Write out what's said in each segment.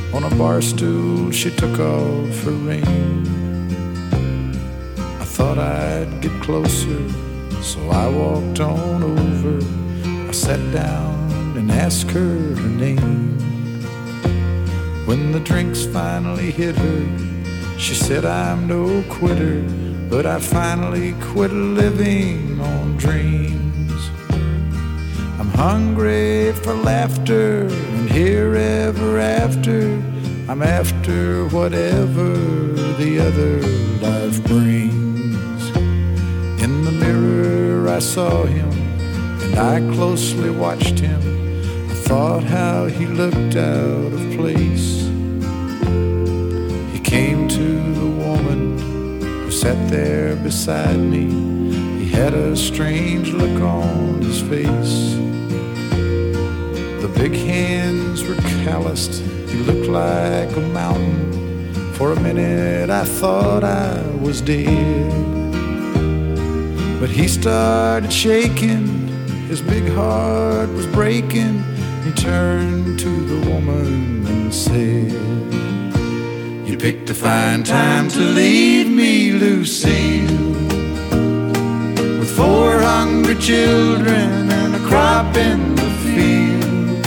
On a bar stool she took off her ring. I thought I'd get closer, so I walked on over. I sat down and asked her her name. When the drinks finally hit her, she said, I'm no quitter, but I finally quit living on dreams. I'm hungry for laughter, and here ever after, I'm after whatever the other life brings. In the mirror I saw him, and I closely watched him. I thought how he looked out of place. He came to the woman who sat there beside me. He had a strange look on his face. The big hands were calloused. He looked like a mountain. For a minute I thought I was dead. But he started shaking. His big heart was breaking. He turned to the woman and said, You picked a fine time to leave me, Lucille, with 4 hungry children and a crop in the field.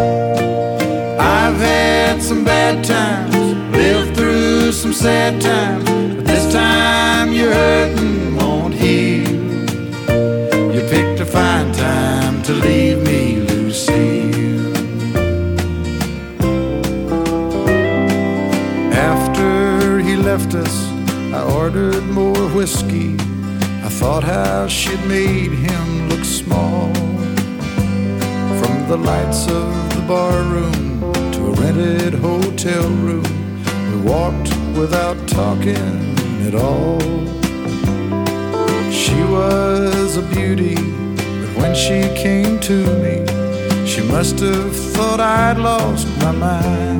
I've had some bad times, lived through some sad times, but this time your hurting won't heal. You picked a fine time to leave me, Lucille. After he left us, I ordered more whiskey. I thought how she'd made him look small. From the lights of the bar room to a rented hotel room, we walked without talking at all. She was a beauty, but when she came to me, she must have thought I'd lost my mind.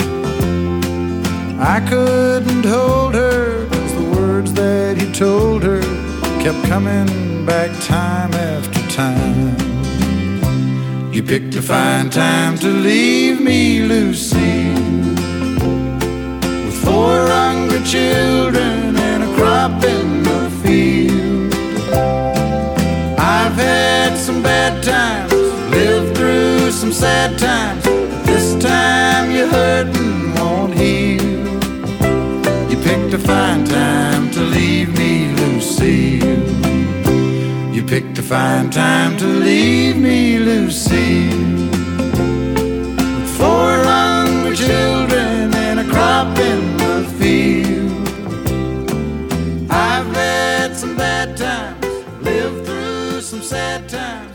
I couldn't hold her, 'cause the words that he told her kept coming back time after time. You picked a fine time to leave me, Lucille, with 4 hungry children and a crop in the field. I've had some bad times, lived through some sad times, but this time your hurting won't heal. You picked a fine time to leave me, Lucille. You picked a fine time to leave me, Lucille, with 4 hungry children and a crop in the field. I've had some bad times, lived through some sad times,